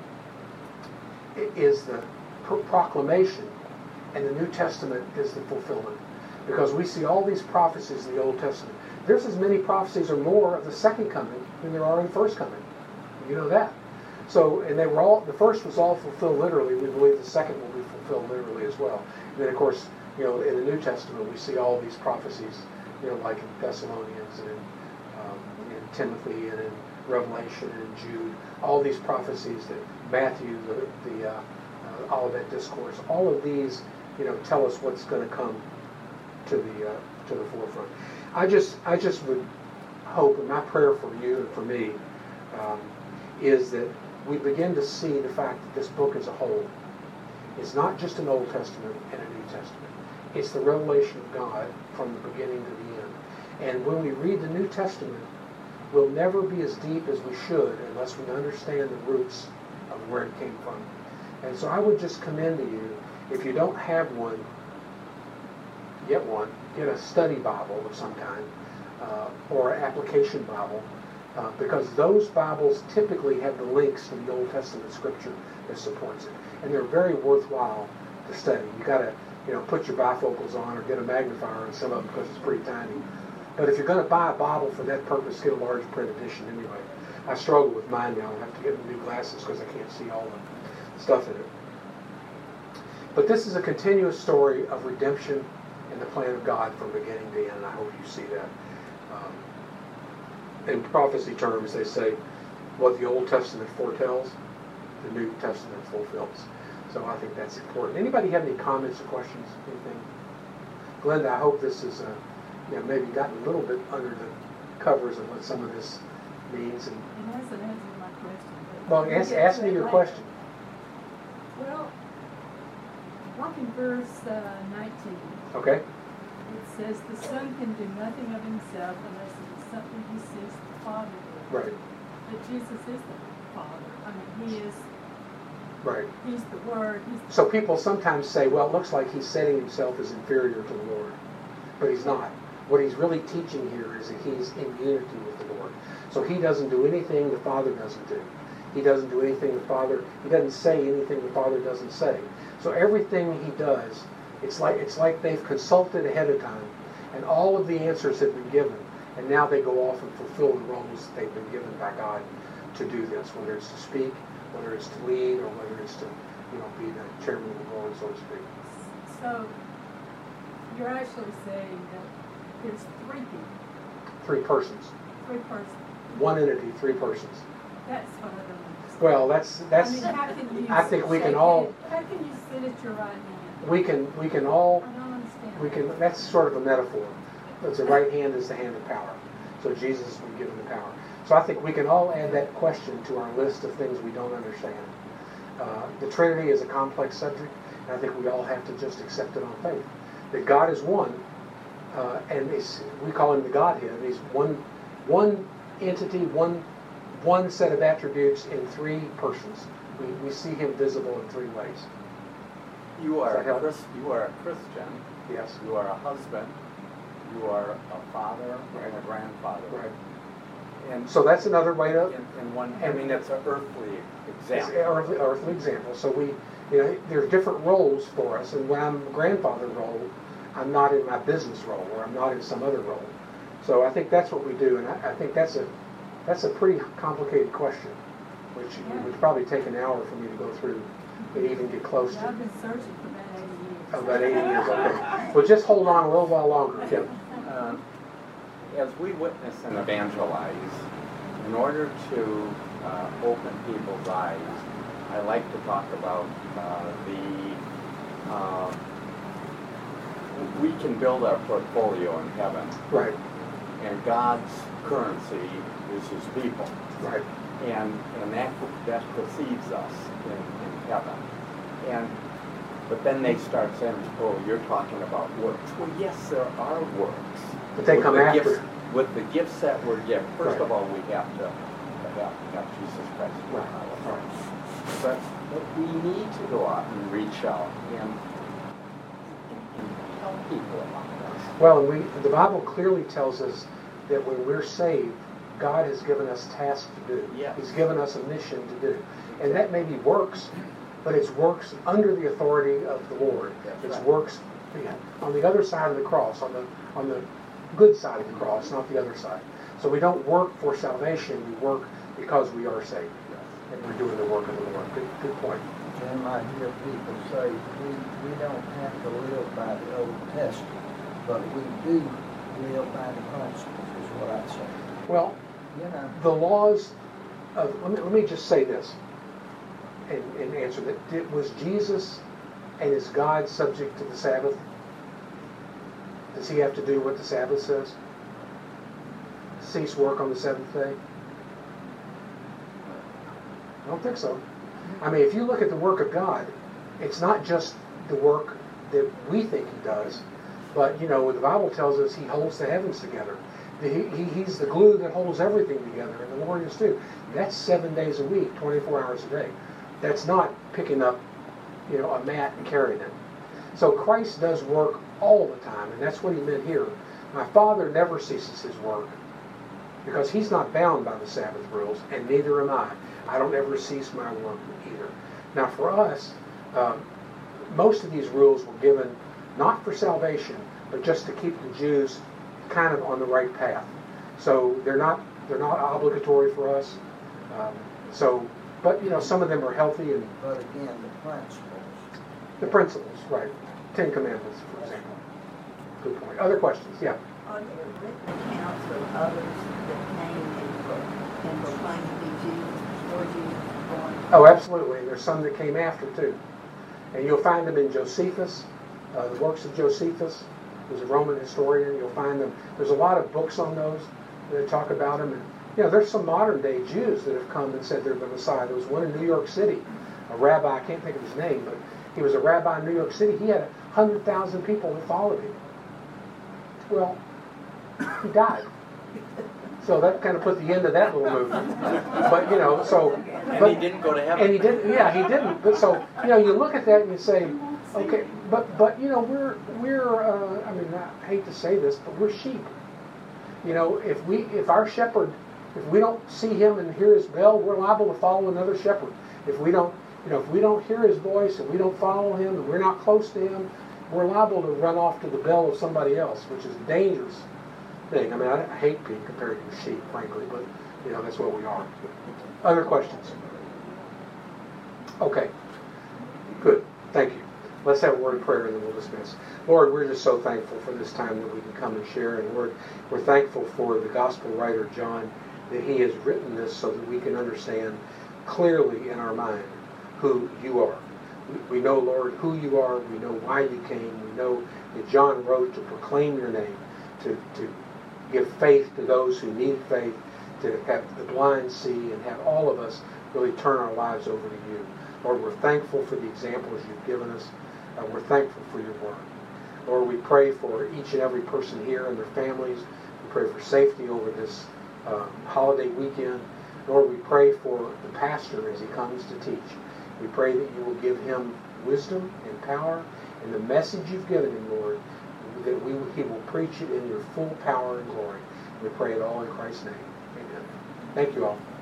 is the pro- proclamation, and the New Testament is the fulfillment. Because we see all these prophecies in the Old Testament. There's as many prophecies or more of the second coming than there are in the first coming. You know that. So, and they were all, the first was all fulfilled literally. We believe the second will be fulfilled literally as well. And then, of course, you know, in the New Testament, we see all these prophecies, you know, like in Thessalonians and in, um, in Timothy and in Revelation and in Jude, all these prophecies that Matthew, the, the uh, uh, Olivet Discourse, all of these, you know, tell us what's going to come to the uh, to the forefront. I just I just would hope, and my prayer for you and for me um, is that we begin to see the fact that this book as a whole is not just an Old Testament and a New Testament. It's the revelation of God from the beginning to the end. And when we read the New Testament, we'll never be as deep as we should unless we understand the roots of where it came from. And so I would just commend to you, if you don't have one, get one. Get a study Bible of some kind, uh, or an application Bible, uh, because those Bibles typically have the links to the Old Testament Scripture that supports it, and they're very worthwhile to study. You got to, you know, put your bifocals on or get a magnifier on some of them because it's pretty tiny. But if you're going to buy a Bible for that purpose, get a large print edition anyway. I struggle with mine now. I have to get new glasses because I can't see all the stuff in it. But this is a continuous story of redemption and the plan of God from beginning to end. I hope you see that. Um, in prophecy terms, they say what the Old Testament foretells, the New Testament fulfills. So I think that's important. Anybody have any comments or questions? Anything? Glenda, I hope this is, uh, you know, maybe gotten a little bit under the covers of what some of this means. And, it hasn't answered my question. Well, ask, ask me your question. Well, like in verse uh, nineteen. Okay. It says the Son can do nothing of himself unless it is something he sees the Father do. Right. But Jesus is the Father. I mean, he is. Right. He's the Word. He's the So people sometimes say, well, it looks like he's setting himself as inferior to the Lord. But he's not. What he's really teaching here is that he's in unity with the Lord. So he doesn't do anything the Father doesn't do. He doesn't do anything the Father, he doesn't say anything the Father doesn't say. So everything he does, it's like it's like they've consulted ahead of time, and all of the answers have been given, and now they go off and fulfill the roles that they've been given by God to do this, whether it's to speak, whether it's to lead, or whether it's to, you know, be the chairman of the board, so to speak. So you're actually saying that there's three people, Three persons. three persons. One entity, three persons. That's what I don't understand. Well, that's that's. I mean, how can you I think we can shake all. it? How can you sit at your right hand? We can we can all. I don't understand. We can. That's sort of a metaphor. Because the right hand is the hand of power. So Jesus has been given the power. So I think we can all add that question to our list of things we don't understand. Uh, the Trinity is a complex subject, and I think we all have to just accept it on faith. That God is one, uh, and it's, we call him the Godhead. He's one, one entity, one, one set of attributes in three persons. We, we see him visible in three ways. You are Does that a help? Chris, you are a Christian. Yes. You are a husband. You are a father Right. and a grandfather. Right. And So that's another way to. in, in one, I mean, it's an earthly It's example. an earthly, earthly example. So we, you know, there's different roles for us. And when I'm a grandfather role, I'm not in my business role, or I'm not in some other role. So I think that's what we do, and I, I think that's a that's a pretty complicated question, which Yeah. would probably take an hour for me to go through to even get close Yeah, to. I've been searching for about eighty years. Oh, about eighty years, okay. Well, just hold on a little while longer, Kim. Uh, As we witness and evangelize, in order to uh, open people's eyes, I like to talk about uh, the, uh, we can build our portfolio in heaven, Right, and God's currency is his people. right. And, and that, that precedes us in, in heaven. And, but then they start saying, oh, you're talking about works. Well, yes, there are works. But they With come the after. gifts- With the gifts that we're given, first Right. of all, we have to have, have Jesus Christ in Right, our right. lives. But, but we need to go out and reach out and, and tell people about this. Well, and we, the Bible clearly tells us that when we're saved, God has given us tasks to do. Yes. He's given us a mission to do. And that may be works, but it's works under the authority of the Lord. That's It's right. works yeah, on the other side of the cross, on the on the good side of the cross, not the other side. So we don't work for salvation, we work because we are saved. And we're doing the work of the Lord. Good, good point. Jim, I hear people say, we, we don't have to live by the Old Testament, but we do live by the principles, is what I'd say. Well, You know, the laws of, let me, let me just say this and, and answer that. Did, was Jesus and his God subject to the Sabbath? Does he have to do what the Sabbath says? Cease work on the seventh day? I don't think so. I mean, if you look at the work of God, it's not just the work that we think he does, but, you know, the Bible tells us he holds the heavens together. He, he, he's the glue that holds everything together, and the Lord is too. That's seven days a week, twenty-four hours a day. That's not picking up, you know, a mat and carrying it. So Christ does work all the time, and that's what he meant here. My Father never ceases his work because he's not bound by the Sabbath rules, and neither am I. I don't ever cease my work either. Now for us, um, most of these rules were given not for salvation, but just to keep the Jews kind of on the right path. So they're not they're not obligatory for us. Um, so, but you know, some of them are healthy and but again, the principles. the principles, right? Ten Commandments, for example. Good point. Other questions? Yeah. Are there written accounts of others that came and pro- and proclaimed to be Jesus before Jesus was born? Oh, absolutely. There's some that came after too, and you'll find them in Josephus, uh, the works of Josephus. Who's a Roman historian. You'll find them. There's a lot of books on those that talk about him. And you know, there's some modern day Jews that have come and said they're the Messiah. There was one in New York City, a rabbi. I can't think of his name, but he was a rabbi in New York City. He had a hundred thousand people that followed him. Well, he died. So that kind of put the end of that little movement. But you know, so And but, he didn't go to heaven. and he didn't. Yeah, he didn't. But so you know, you look at that and you say, okay, but but you know, we're we're. Uh, I mean, I hate to say this, but we're sheep. You know, if we if our shepherd, if we don't see him and hear his bell, we're liable to follow another shepherd. If we don't, you know, if we don't hear his voice and we don't follow him and we're not close to him, we're liable to run off to the bell of somebody else, which is a dangerous thing. I mean, I, I hate being compared to sheep, frankly, but you know, that's what we are. Other questions? Okay. Good. Thank you. Let's have a word of prayer and then we'll dismiss. Lord, we're just so thankful for this time that we can come and share. And Lord, we're thankful for the gospel writer, John, that he has written this so that we can understand clearly in our mind who you are. We know, Lord, who you are. We know why you came. We know that John wrote to proclaim your name, to, to give faith to those who need faith, to have the blind see, and have all of us really turn our lives over to you. Lord, we're thankful for the examples you've given us. Uh, we're thankful for your word. Lord, we pray for each and every person here and their families. We pray for safety over this um, holiday weekend. Lord, we pray for the pastor as he comes to teach. We pray that you will give him wisdom and power and the message you've given him, Lord, that we, he will preach it in your full power and glory. We pray it all in Christ's name. Amen. Thank you all.